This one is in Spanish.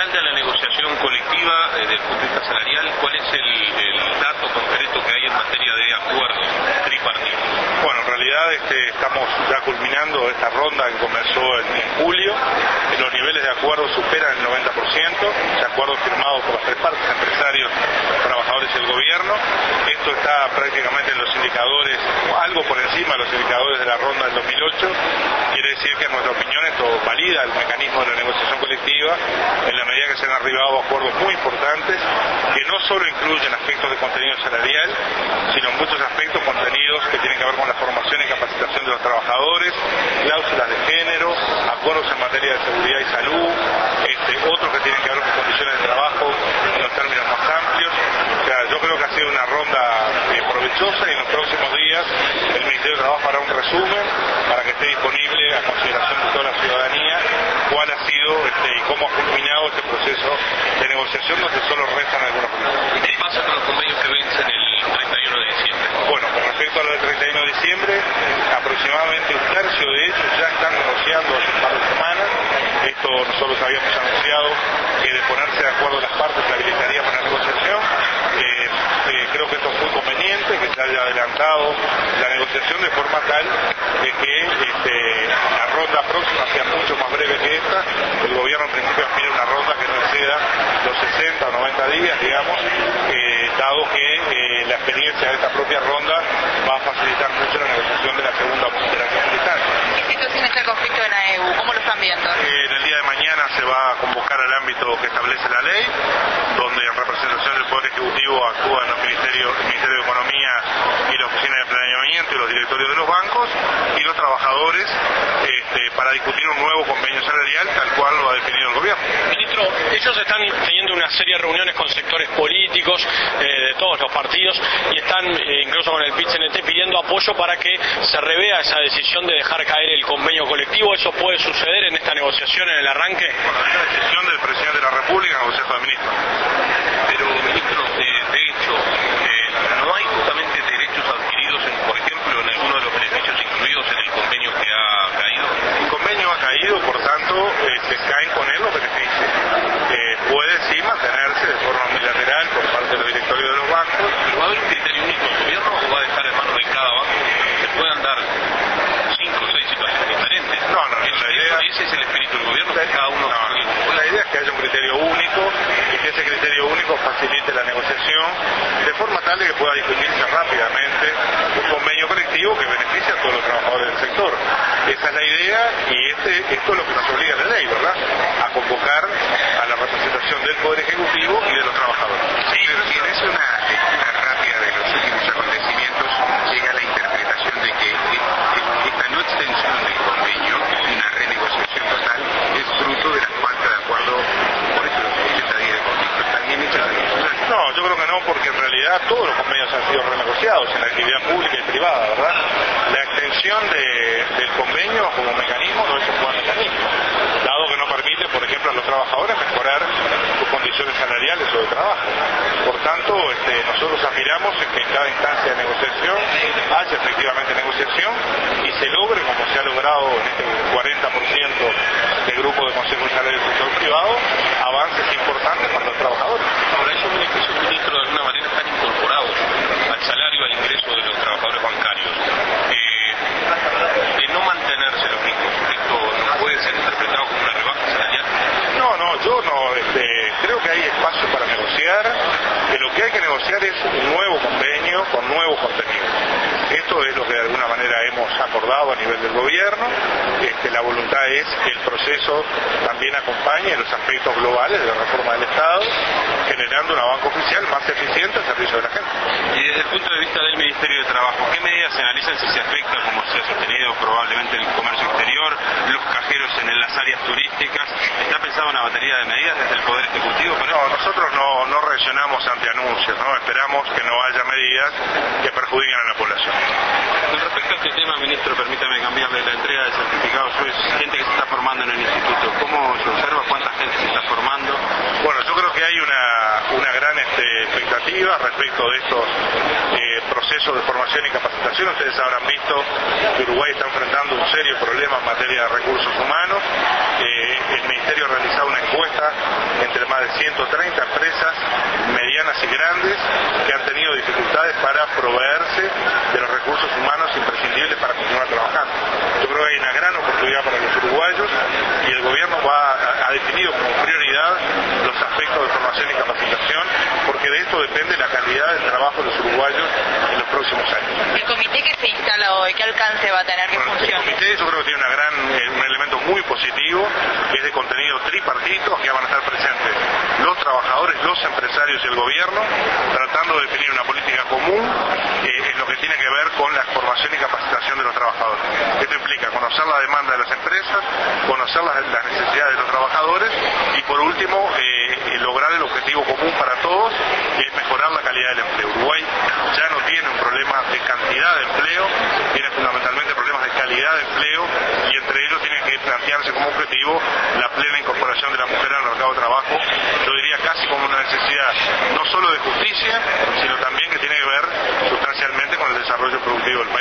final de la negociación colectiva desde el punto de vista salarial, ¿cuál es el dato concreto que hay en materia de acuerdos tripartitos? Bueno, en realidad estamos ya culminando esta ronda que comenzó en julio. Los niveles de acuerdo superan el 90%, de acuerdos firmados por las tres partes, empresarios, trabajadores y el gobierno. Esto está prácticamente en los indicadores, algo por encima de los indicadores de la ronda del 2008. Quiere decir que en nuestra opinión esto valida el mecanismo de la negociación colectiva en la medida que se han arribado a acuerdos muy importantes que no solo incluyen aspectos de contenido salarial, sino en muchos aspectos contenidos que tienen que ver con la formación y capacitación de los trabajadores, cláusulas de género, acuerdos en materia de seguridad y salud, otros que tienen que ver con condiciones de trabajo en los términos más amplios. O sea, yo creo que ha sido una ronda provechosa y en los próximos días el Ministerio de Trabajo hará un resumen para que esté disponible a consideración de toda la ciudadanía cuál ha sido y cómo ha culminado este proceso de negociación donde solo restan algunos puntos. ¿Qué pasa con los convenios que vencen el 31 de diciembre? Bueno, con respecto a lo del 31 de diciembre, aproximadamente un tercio de ellos ya están negociando hace un par de semanas. Esto nosotros habíamos anunciado que de ponerse de acuerdo las partes se habilitaría para la negociación. Creo que esto es muy conveniente, que se haya adelantado la negociación de forma tal de que la ronda próxima sea mucho más breve que esta. El gobierno en principio aspira a una ronda que no exceda los 60 o 90 días, digamos, dado que la experiencia de esta propia ronda va a facilitar mucho la negociación de la segunda instancia. ¿Qué situación está el conflicto en AEU? ¿Cómo lo están viendo? En el día de mañana se va a convocar al ámbito que establece la ley, donde en representación del Poder Ejecutivo actúan el Ministerio de Economía y la Oficina de Planeamiento y los directorios de los bancos y los trabajadores para discutir un nuevo convenio salarial tal cual lo ha definido el gobierno. Ministro, ellos están teniendo una serie de reuniones con sectores políticos de todos los partidos y están incluso con el PIT-CNT pidiendo apoyo para que se revea esa decisión de dejar caer el convenio colectivo. ¿Eso puede suceder en esta negociación en el arranque? Bueno, es la decisión del presidente de la República en el Consejo de Ministros. Pero, ministro, de hecho, ¿no hay justamente derechos adquiridos, por ejemplo, en alguno de los beneficios incluidos en el convenio que ha caído? El convenio ha caído, por tanto, caen con él los beneficios. Puede sí mantenerse de forma unilateral por parte de los directorios de los bancos. ¿Pero va a haber un criterio único del gobierno o va a dejar en manos de cada banco? Se puedan dar 5 o 6 situaciones diferentes. No, la idea... Ese es el espíritu del gobierno, que cada uno... La idea es que haya un criterio único y que ese criterio único facilite la negociación de forma tal de que pueda discutirse rápidamente un convenio colectivo que beneficie a todos los trabajadores del sector. Esa es la idea y esto es lo que nos obliga la ley, ¿verdad? A convocar a la representación del Poder Ejecutivo y de los trabajadores. Sí, pero si es una lectura rápida de los últimos acontecimientos, llega la interpretación de que esta no extensión del convenio, una renegociación total, es fruto de la falta de acuerdo por eso los 80 días de conflicto. ¿Está bien hecha la lectura? No, yo creo que no, porque en realidad todos los convenios han sido renegociados en la actividad pública y privada, ¿verdad? La extensión del convenio como mecanismo no es un buen mecanismo, dado que no permite, por ejemplo, a los trabajadores mejorar sus condiciones salariales o de trabajo. Por tanto, nosotros aspiramos en que en cada instancia de negociación haya efectivamente negociación y se logre, como se ha logrado en este 40% del grupo de consejos salariales del sector privado, avances importantes para los trabajadores. Ahora, esos beneficios, ministro, de alguna manera están incorporados al salario, al ingreso de los trabajadores bancarios. De no mantenerse los mismos, ¿esto no puede ser interpretado como una rebaja salarial? No, yo no, creo que hay espacio para negociar, que lo que hay que negociar es un nuevo convenio con nuevos contenidos. Esto es lo que de alguna manera hemos acordado a nivel del gobierno. La voluntad es que el proceso también acompañe los aspectos globales de la reforma del Estado, generando una banca oficial más eficiente al servicio de la gente. Y desde el punto de vista del Ministerio de Trabajo, ¿qué medidas se analizan si se afecta, como se ha sostenido, probablemente el comercio exterior, los cajeros en las áreas turísticas? ¿Está pensada una batería de medidas desde el Poder Ejecutivo? No, nosotros no reaccionamos ante anuncios, ¿no? Esperamos que no haya medidas que perjudiquen a la población. Con respecto a este tema, ministro, permítame cambiarle la entrega de certificados. Es gente que se está formando en el instituto. ¿Cómo se observa? ¿Cuánta gente se está formando? Bueno, yo creo que hay una gran expectativa respecto de estos procesos de formación y capacitación. Ustedes habrán visto que Uruguay está enfrentando un serio problema en materia de recursos humanos. El Ministerio ha realizado una encuesta entre más de 130 empresas medianas y grandes que han tenido dificultades para proveerse de los recursos humanos imprescindibles para continuar trabajando. Yo creo que hay una gran oportunidad para los uruguayos y el gobierno ha definido como prioridad los aspectos de formación y capacitación, porque de esto depende la calidad del trabajo de los uruguayos en los próximos años. ¿El comité que se instala hoy, qué alcance va a tener, qué función? El comité yo creo que tiene un elemento muy positivo, que es de contenido tripartito, que van a estar presentes los trabajadores, los empresarios y el gobierno, tratando de definir una política común en lo que tiene que ver con la formación y capacitación de los trabajadores. Esto implica conocer la demanda de las empresas, conocer las necesidades de los trabajadores y por último lograr el objetivo común para todos, que es mejorar la calidad del empleo. Uruguay ya no tiene un problema de cantidad de empleo, tiene fundamentalmente problemas de calidad de empleo y entre ellos tiene que plantearse como objetivo la plena incorporación de la mujer al mercado de trabajo, yo diría casi como una necesidad no solo de justicia, sino también que tiene que ver sustancialmente con el desarrollo productivo del país.